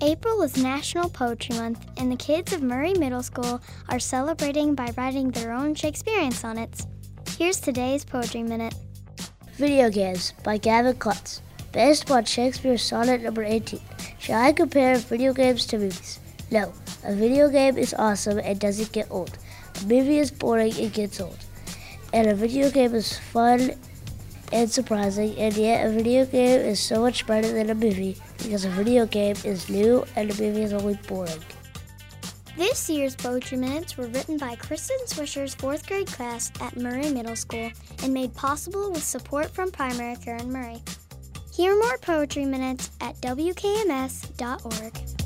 April is National Poetry Month, and the kids of Murray Middle School are celebrating by writing their own Shakespearean sonnets. Here's today's Poetry Minute. Video Games by Gavin Klutz. Based upon Shakespeare's sonnet number 18. Shall I compare video games to movies? No. A video game is awesome and doesn't get old. A movie is boring and gets old. And a video game is fun and surprising, and yet a video game is so much better than a movie because a video game is new and a movie is only boring. This year's Poetry Minutes were written by Kristen Swisher's 4th grade class at Murray Middle School and made possible with support from Primary Care in Murray. Hear more Poetry Minutes at WKMS.org.